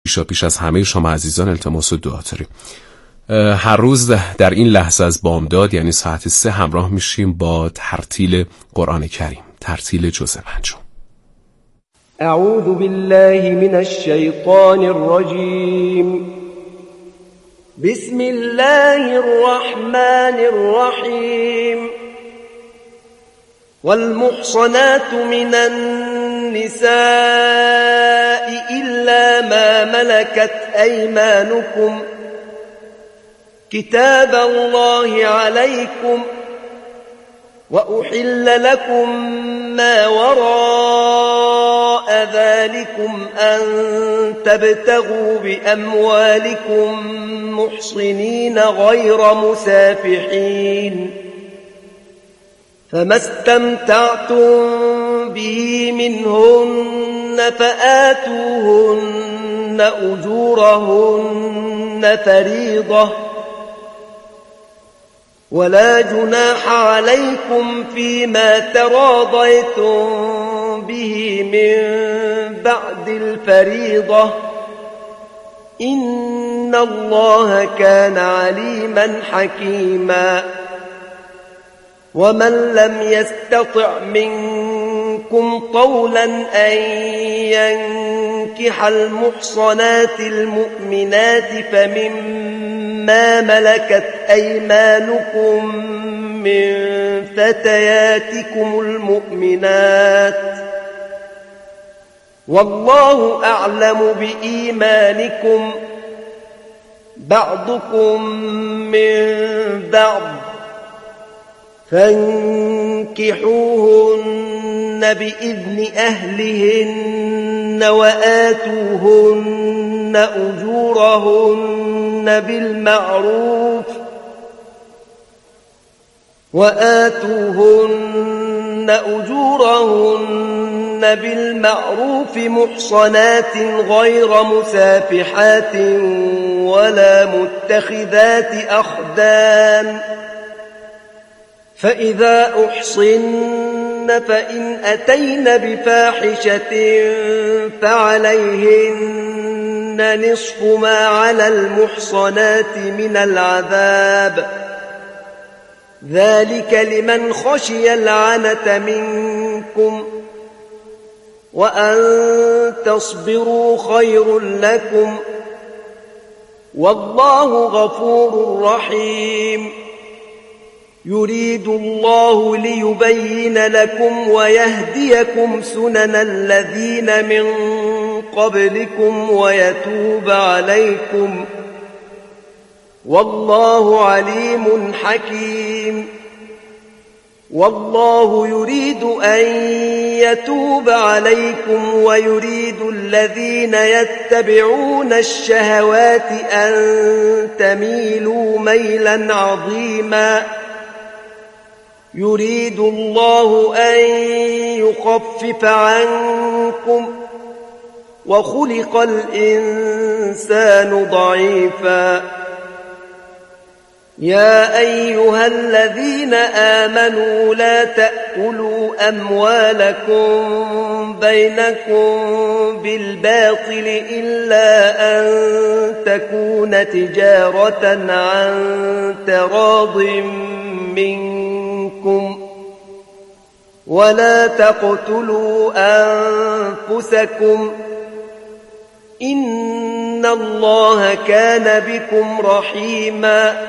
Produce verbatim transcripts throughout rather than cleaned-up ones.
پیشا پیش از همه شما عزیزان التماس و دعا داریم. هر روز در این لحظه از بامداد یعنی ساعت سه همراه میشیم با ترتیل قرآن کریم، ترتیل جزء پنجم. اعوذ بالله من الشیطان الرجیم. بسم الله الرحمن الرحیم. والمحصنات من النساء إلا ما ملكت أيمانكم كتاب الله عليكم وأحل لكم ما وراء ذلكم أن تبتغوا بأموالكم محصنين غير مسافحين فما استمتعتم به منهن فآتوهن أجورهن فريضة ولا جناح عليكم فيما تراضيتم به من بعد الفريضة إن الله كان عليما حكيما. ومن لم يستطع منكم طولا أن ينكح المحصنات المؤمنات فمما ملكت أيمانكم من فتياتكم المؤمنات والله أعلم بإيمانكم بعضكم من بعض فانكحوهن بإذن أهلهن وآتوهن أجورهن بالمعروف وآتوهن أجورهن بالمعروف محصنات غير مسافحات ولا متخذات أخدان فإذا أحصن فإن أتين بفاحشة فعليهن نصف ما على المحصنات من العذاب ذلك لمن خشي العنة منكم وأن تصبروا خير لكم والله غفور رحيم. يريد الله ليبين لكم ويهديكم سنن الذين من قبلكم ويتوب عليكم والله عليم حكيم. والله يريد أن يتوب عليكم ويريد الذين يتبعون الشهوات أن تميلوا ميلا عظيما. يريد الله أن يخفف عنكم وخلق الإنسان ضعيفا. يا أيها الذين آمنوا لا تأكلوا أموالكم بينكم بالباطل إلا أن تكون تجارة عن تراض منكم ولا تقتلوا أنفسكم إن الله كان بكم رحيما.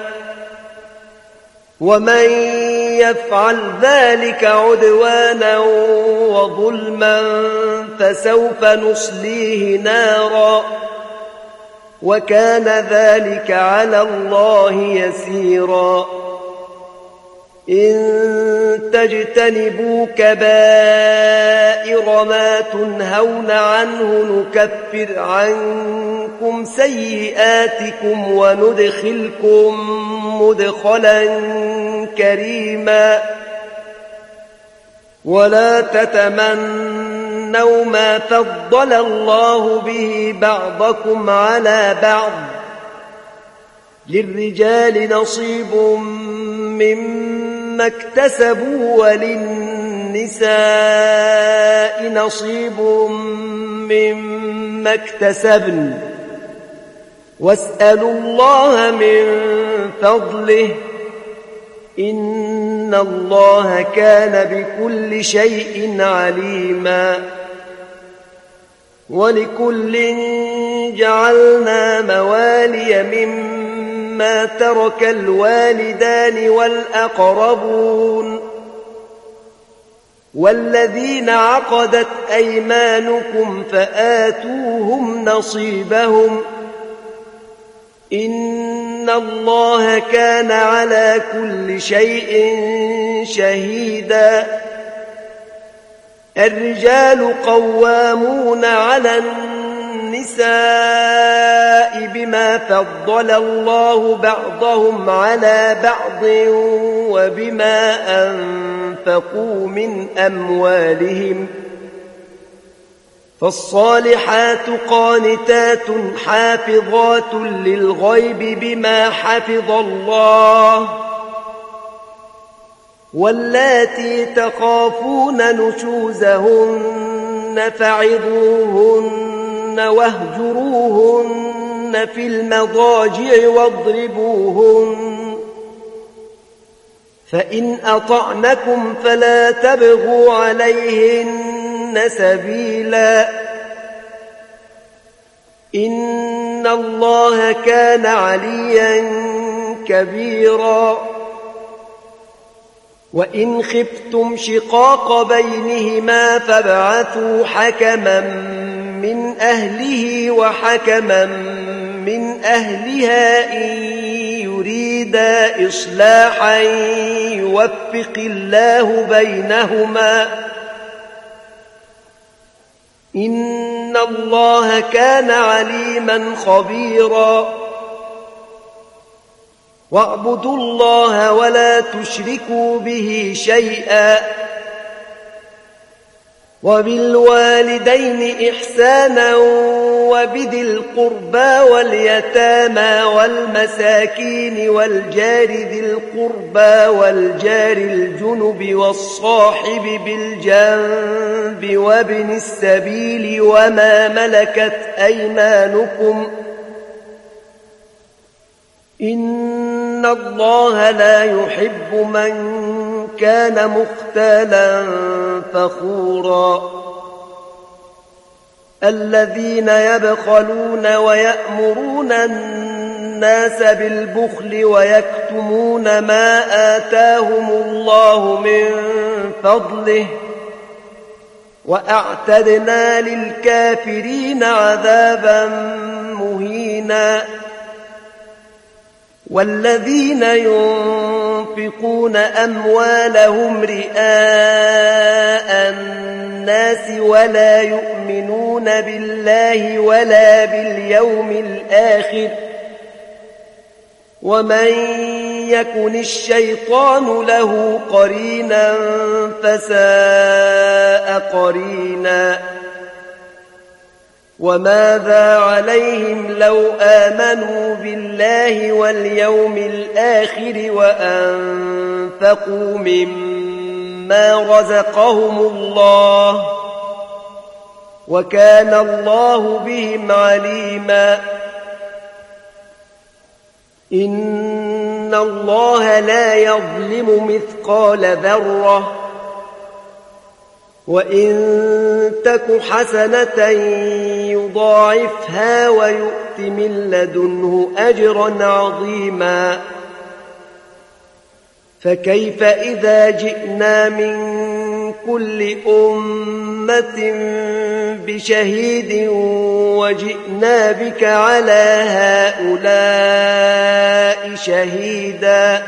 ومن يفعل ذلك عدوانا وظلما فسوف نصليه نارا وكان ذلك على الله يسيرا. إن تجتنبوا كبائر ما تنهون عنه نكفر عنكم سيئاتكم وندخلكم مدخلا كريما. ولا تتمنوا ما فضل الله به بعضكم على بعض للرجال نصيب مما اكتسبوا وللنساء نصيب مما اكتسبن واسألوا الله من فضله إن الله كان بكل شيء عليما ولكل جعلنا موالي مما ترك الوالدان والأقربون والذين عقدت أيمانكم فآتوهم نصيبهم إن الله كان على كل شيء شهيدا الرجال قوامون على النساء بما فضل الله بعضهم على بعض وبما أنفقوا من أموالهم فالصالحات قانتات حافظات للغيب بما حفظ الله واللاتي تخافون نشوزهن فعظوهن واهجروهن في المضاجع واضربوهن فإن أطعنكم فلا تبغوا عليهن سبيلا إن الله كان عليا كبيرا وإن خفتم شقاق بينهما فابعثوا حكما من أهله وحكما من أهلها إن يريدا إصلاحا يوفق الله بينهما إن الله كان عليما خبيرا واعبدوا الله ولا تشركوا به شيئا وبالوالدين إحسانا وبذي القربى واليتامى والمساكين والجار ذي القربى والجار الجنب والصاحب بالجنب وابن السبيل وما ملكت أيمانكم إن الله لا يحب من كان مختالا فخورا الذين يبخلون ويأمرون الناس بالبخل ويكتمون ما آتاهم الله من فضله وأعتدنا للكافرين عذابا مهينا والذين ينفقون أموالهم رئاء الناس ولا يؤمنون بالله ولا باليوم الآخر ومن يكن الشيطان له قرينا فساء قرينا وماذا عليهم لو آمنوا بالله واليوم الآخر وأنفقوا مما رزقهم الله وكان الله بهم عليما إن الله لا يظلم مثقال ذرة وإن تك حسنة يضاعفها ويؤت من لدنه أجرا عظيما فكيف إذا جئنا من كل أمة بشهيد وجئنا بك على هؤلاء شهيدا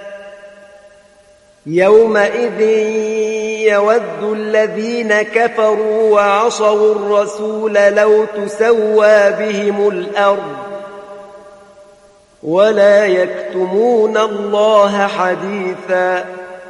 يومئذ يود الذين كفروا وعصوا الرسول لو تسوى بهم الأرض ولا يكتمون الله حديثا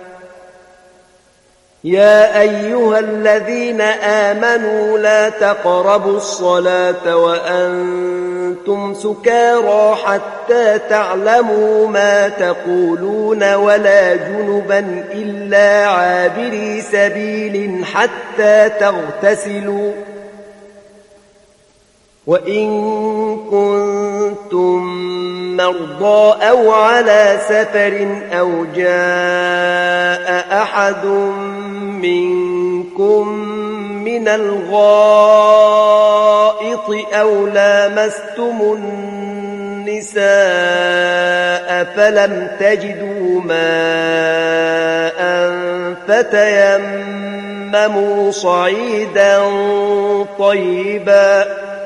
يا أيها الذين آمنوا لا تقربوا الصلاة وأنتم سكارى حتى تعلموا ما تقولون ولا جنبا إلا عابري سبيل حتى تغتسلوا وإن كنتم مرضى أو على سفر أو جاء أحد منكم من الغائط أو لامستم النساء فلم تجدوا ماء فتيمموا صعيدا طيبا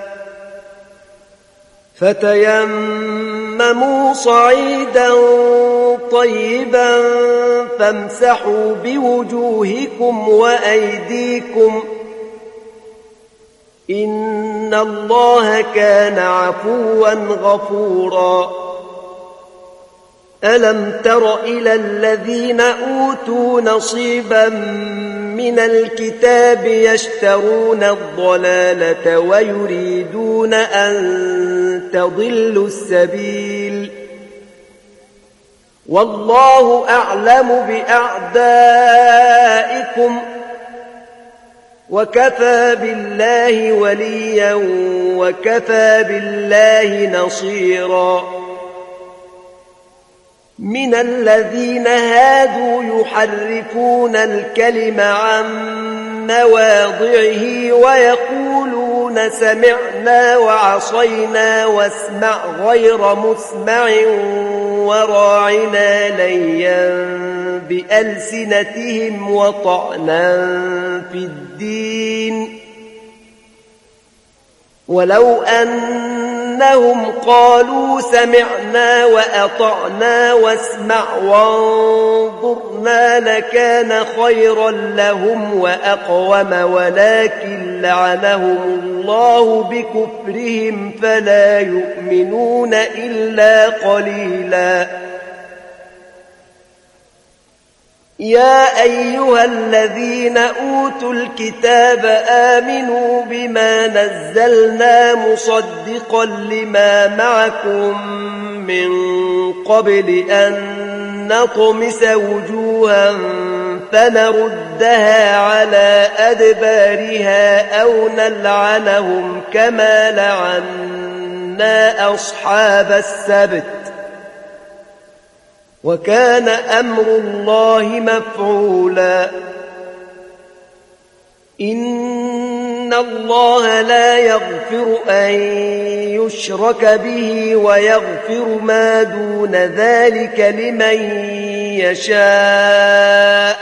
فتيمموا صعيدا طيبا فامسحوا بوجوهكم وأيديكم إن الله كان عفوا غفورا ألم تر إلى الذين أوتوا نصيبا من الكتاب يشترون الضلالة ويريدون أن تضلوا السبيل والله أعلم بأعدائكم وكفى بالله وليا وكفى بالله نصيرا من الذين هادوا يحرفون الكلم عن مواضعه ويقولون سمعنا وعصينا واسمع غير مسمع وراعنا ليا بألسنتهم وطعنا في الدين ولو أنهم قالوا سمعنا وأطعنا واسمع وانظرنا لكان خيرا لهم وأقوم ولكن لعنهم الله بكفرهم فلا يؤمنون إلا قليلا يا أيها الذين أوتوا الكتاب آمنوا بما نزلنا مصدقا لما معكم من قبل أن نطمس وجوها فنردها على أدبارها أو نلعنهم كما لعنا أصحاب السبت وكان أمر الله مفعولا إن الله لا يغفر أن يشرك به ويغفر ما دون ذلك لمن يشاء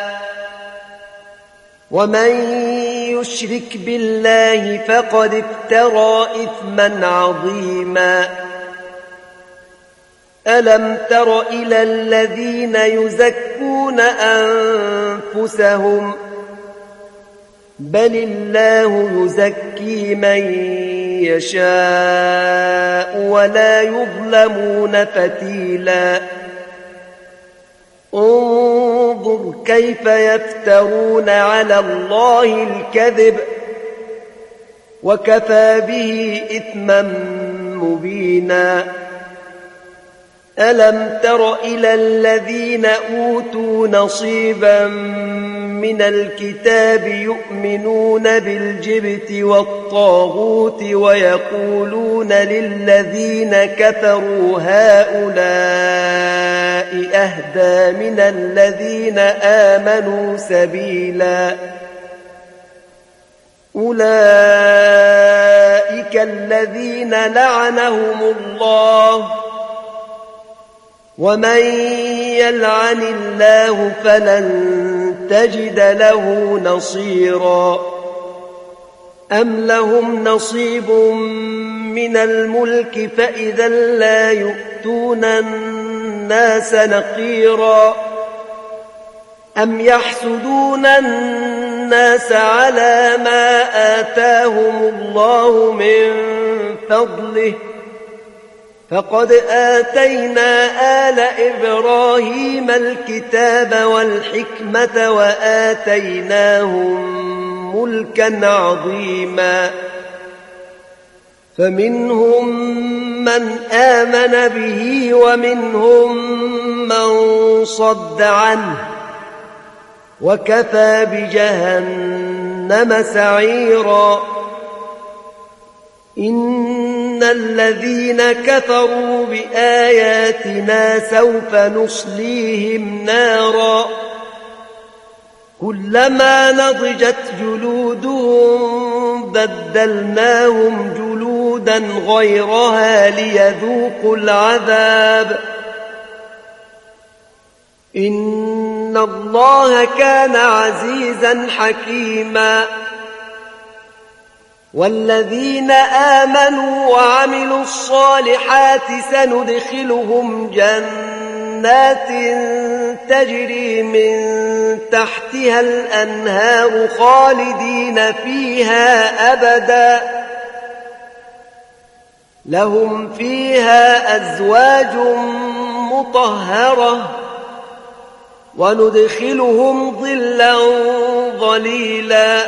ومن يشرك بالله فقد افترى إثما عظيما ألم تر إلى الذين يزكون أنفسهم بل الله يزكي من يشاء ولا يظلمون فتيلا انظر كيف يفترون على الله الكذب وكفى به إثما مبينا ألم تر إلى الذين أوتوا نصيبا من الكتاب يؤمنون بالجبت والطاغوت ويقولون للذين كفروا هؤلاء أهدى من الذين آمنوا سبيلا أولئك الذين لعنهم الله ومن يلعن الله فلن تجد له نصيرا أم لهم نصيب من الملك فإذا لا يؤتون الناس نقيرا أم يحسدون الناس على ما آتاهم الله من فضله فقد آتينا آل إبراهيم الكتاب والحكمة وآتيناهم ملكا عظيما فمنهم من آمن به ومنهم من صد عنه وكفى بجهنم سعيرا إن الذين كفروا بآياتنا سوف نصليهم نارا كلما نضجت جلودهم بدلناهم جلودا غيرها ليذوقوا العذاب إن الله كان عزيزا حكيما والذين آمنوا وعملوا الصالحات سندخلهم جنات تجري من تحتها الأنهار خالدين فيها أبدا لهم فيها أزواج مطهرة وندخلهم ظلا ظليلا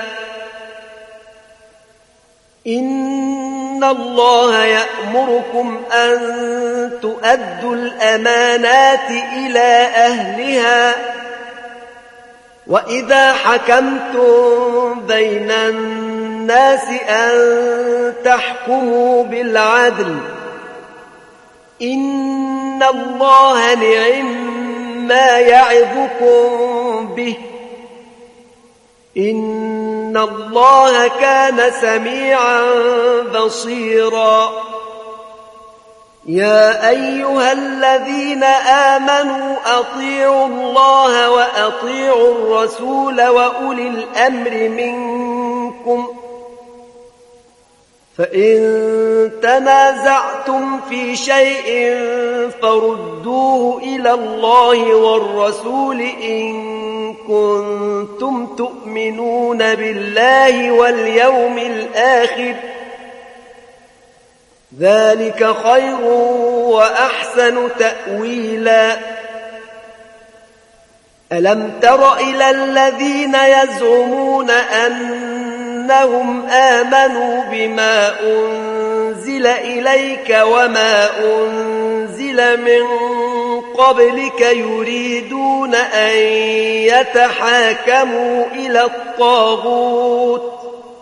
إن الله يأمركم أن تؤدوا الأمانات إلى أهلها وإذا حكمتم بين الناس أن تحكموا بالعدل إن الله نعم ما يعظكم به إن الله كان سميعا بصيرا يا أيها الذين آمنوا أطيعوا الله وأطيعوا الرسول وأولي الأمر منكم فإن تنازعتم في شيء فردوه إلى الله والرسول إن كنتم تؤمنون بالله واليوم الآخر ذلك خير وأحسن تأويلا ألم تر إلى الذين يزعمون أنهم آمنوا بما أنزل إليك وما أنزل من قبلك يريدون أن يتحاكموا إلى الطاغوت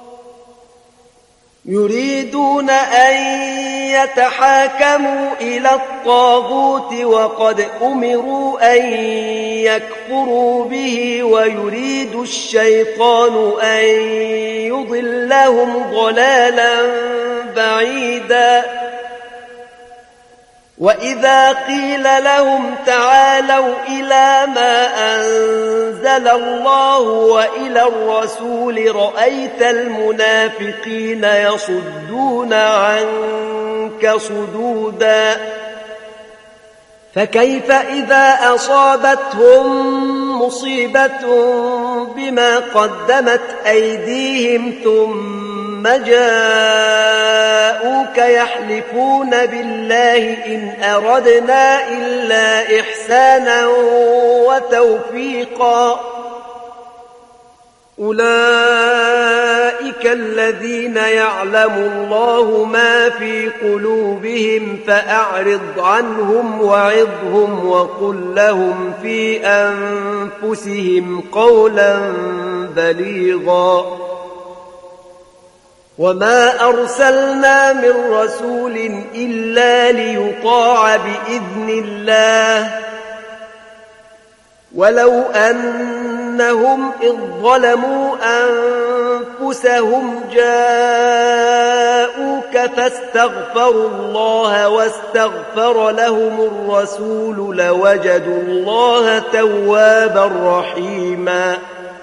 يريدون أن يتحاكموا إلى الطاغوت وقد أمروا أن يكفروا به ويريد الشيطان أن يضلهم ضلالا بعيدا وإذا قيل لهم تعالوا إلى ما أنزل الله وإلى الرسول رأيت المنافقين يصدون عنك صدودا فكيف إذا أصابتهم مصيبة بما قدمت أيديهم ثم جاءوك يحلفون بالله إن أردنا إلا إحسانا وتوفيقا أولئك الذين يعلم الله ما في قلوبهم فأعرض عنهم وعظهم وقل لهم في أنفسهم قولا بليغا وما أرسلنا من رسول إلا ليطاع بإذن الله ولو أنهم إذ ظلموا أنفسهم جاءوك فاستغفروا الله واستغفر لهم الرسول لوجدوا الله توابا رحيما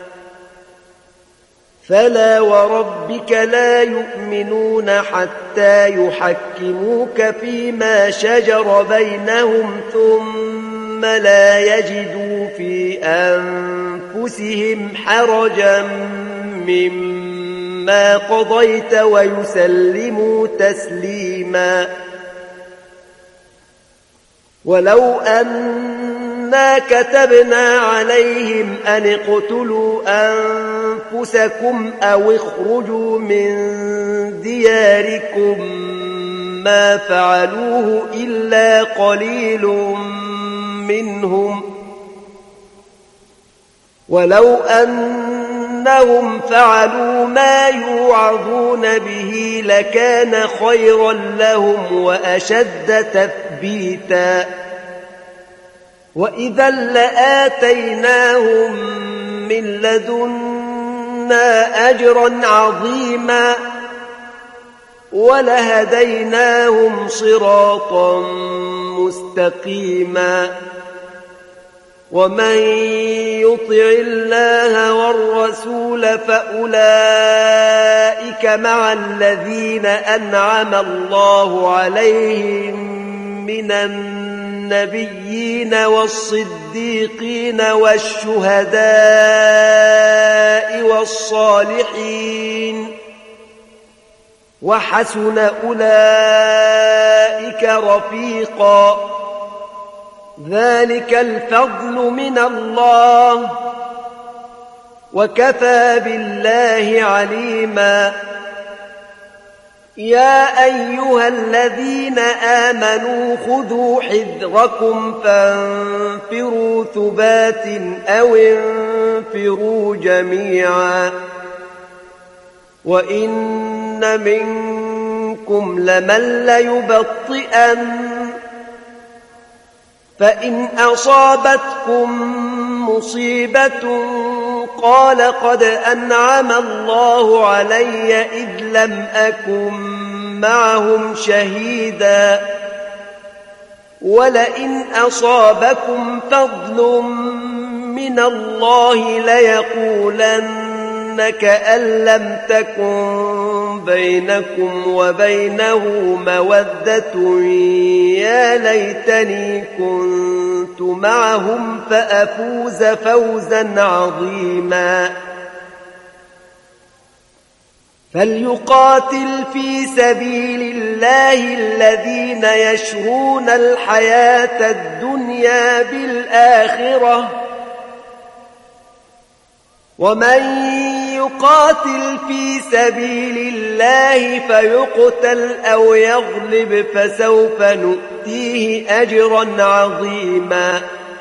فلا وربك لا يؤمنون حتى يحكموك فيما شجر بينهم ثم لا يجدوا في أنفسهم حرجا مما قضيت ويسلموا تسليما ولو أنا كتبنا عليهم أن اقتلوا أنفسكم أو اخرجوا من دياركم ما فعلوه إلا قليل منهم ولو أن أنهم فعلوا ما يوعظون به لكان خيرا لهم وأشد تثبيتا وإذا لآتيناهم من لدنا أجرا عظيما ولهديناهم صراطا مستقيما ومن يطع الله والرسول فأولئك مع الذين أنعم الله عليهم من النبيين والصديقين والشهداء والصالحين وحسن أولئك رفيقا ذلك الفضل من الله وكفى بالله عليما يا أيها الذين آمنوا خذوا حذركم فانفروا ثبات أو انفروا جميعا وإن منكم لمن ليبطئن فإن أصابتكم مصيبة قال قد أنعم الله علي إذ لم أكن معهم شهيدا ولئن أصابكم فضل من الله ليقولن كأن لم تكن بينكم وبينه مودة يا ليتني كنت معهم فأفوز فوزا عظيما فليقاتل في سبيل الله الذين يشرون الحياة الدنيا بالآخرة ومن يقاتل في سبيل الله فيقتل أو يغلب فسوف نؤتيه أجرا عظيما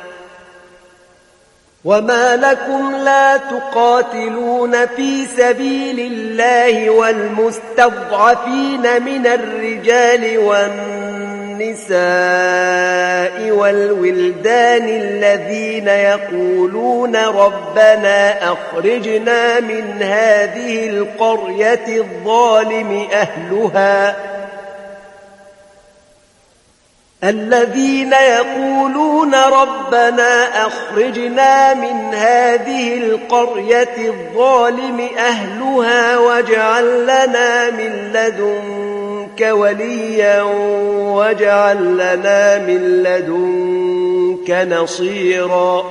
وما لكم لا تقاتلون في سبيل الله والمستضعفين من الرجال والنساء والولدان الذين يقولون ربنا أخرجنا من هذه القرية الظالم أهلها الذين يقولون ربنا أخرجنا من هذه القرية الظالم أهلها واجعل لنا من لدنك وليا واجعل لنا من لدنك نصيرا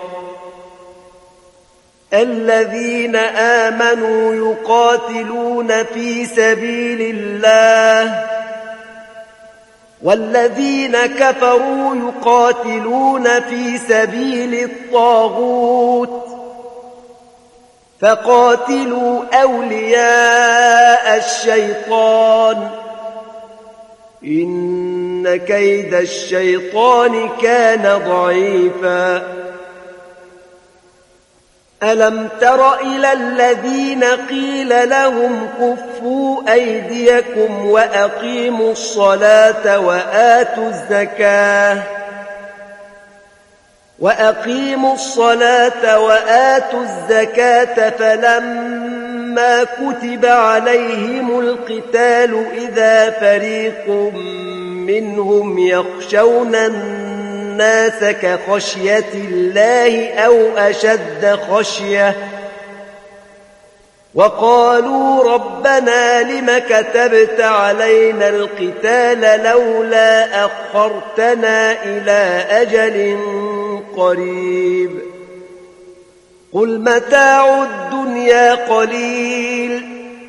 الذين آمنوا يقاتلون في سبيل الله والذين كفروا يقاتلون في سبيل الطاغوت فقاتلوا أولياء الشيطان إن كيد الشيطان كان ضعيفا ألم تر إلى الذين قيل لهم كفوا أيديكم وأقيموا الصلاة وآتوا الزكاة وأقيموا الصلاة وآتوا الزكاة فلما كتب عليهم القتال إذا فريق منهم يخشون الناس كخشية الله أو أشد خشية وقالوا ربنا لم كتبت علينا القتال لولا أخرتنا إلى أجل قريب قل متاع الدنيا قليل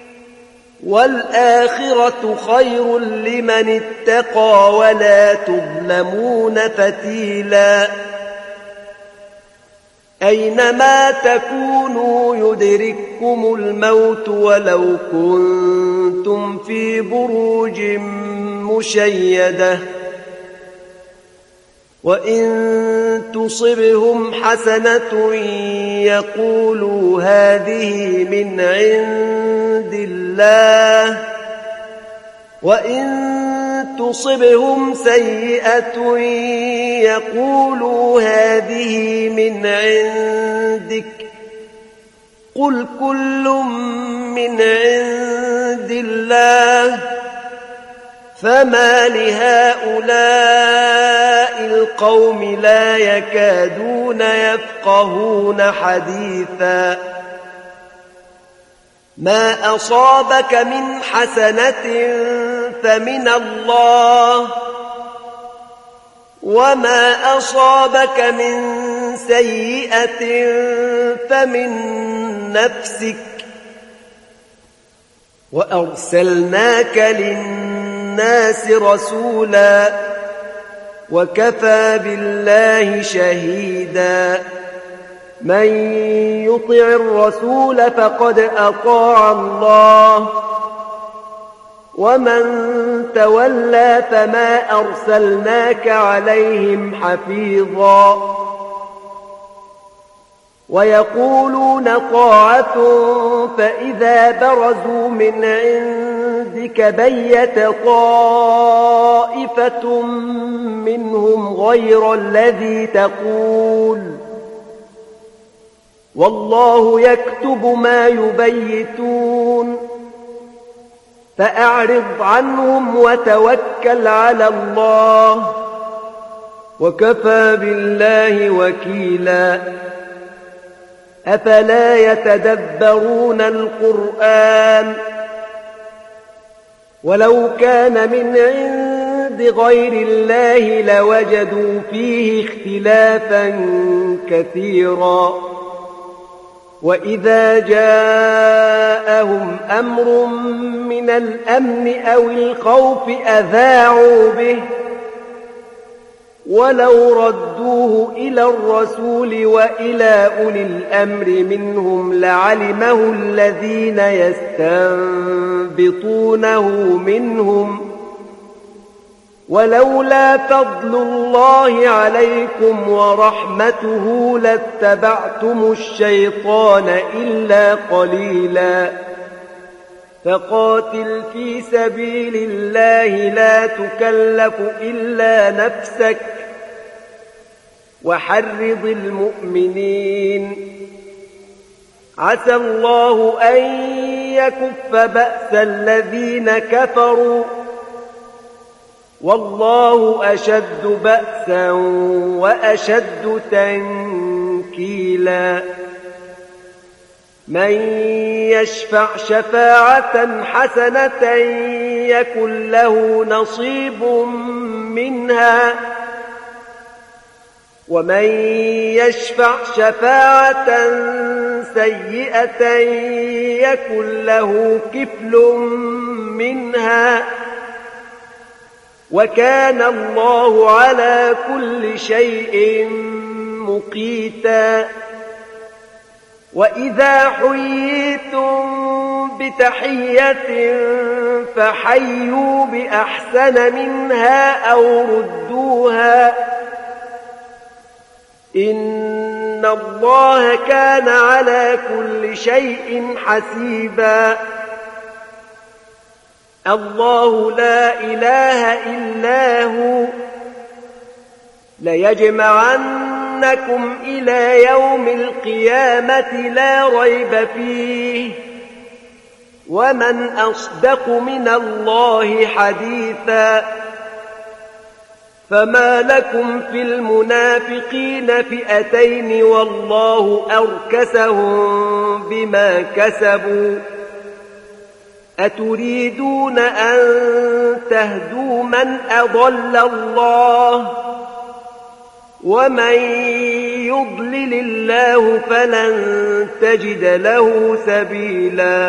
والآخرة خير لمن اتقى ولا تظلمون فتيلا أينما تكونوا يدرككم الموت ولو كنتم في بروج مشيدة وإن تصبهم حسنة يقولوا هذه من عند الله وإن تصبهم سيئة يقولوا هذه من عندك قل كل من عند الله فما لهؤلاء القوم لا يكادون يفقهون حديثا ما أصابك من حسنة فمن الله وما أصابك من سيئة فمن نفسك وأرسلناك للناس رسولا وكفى بالله شهيدا من يطع الرسول فقد أطاع الله ومن تولى فما أرسلناك عليهم حفيظا ويقولون طاعة فإذا برزوا من عندك بيت طائفة منهم غير الذي تقول والله يكتب ما يبيتون فأعرض عنهم وتوكل على الله وكفى بالله وكيلا أفلا يتدبرون القرآن ولو كان من عند غير الله لوجدوا فيه اختلافا كثيرا وإذا جاءهم أمر من الأمن أو الخوف أذاعوا به ولو ردوه إلى الرسول وإلى أولي الأمر منهم لعلمه الذين يستنبطونه منهم ولولا فضل الله عليكم ورحمته لاتبعتم الشيطان إلا قليلا فقاتل في سبيل الله لا تكلف إلا نفسك وحرض المؤمنين عسى الله أن يكف بأس الذين كفروا والله أشد بأسا وأشد تنكيلا من يشفع شفاعة حسنة يكن له نصيب منها ومن يشفع شفاعة سيئة يكن له كفل منها وكان الله على كل شيء مقيتا وإذا حييتم بتحية فحيوا بأحسن منها أو ردوها إن الله كان على كل شيء حسيبا الله لا إله إلا هو ليجمعنكم إلى يوم القيامة لا ريب فيه ومن أصدق من الله حديثا فما لكم في المنافقين فئتين والله أركسهم بما كسبوا أتريدون أن تهدوا من أضل الله ومن يضلل الله فلن تجد له سبيلا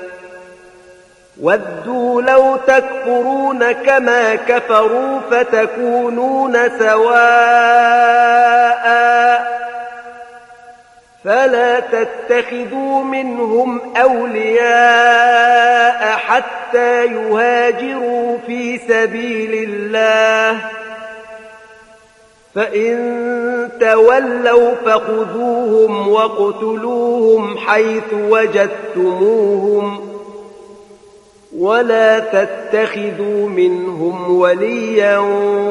ودوا لو تكفرون كما كفروا فتكونون سواء فلا تتخذوا منهم أولياء حتى يهاجروا في سبيل الله فإن تولوا فخذوهم واقتلوهم حيث وجدتموهم ولا تتخذوا منهم وليا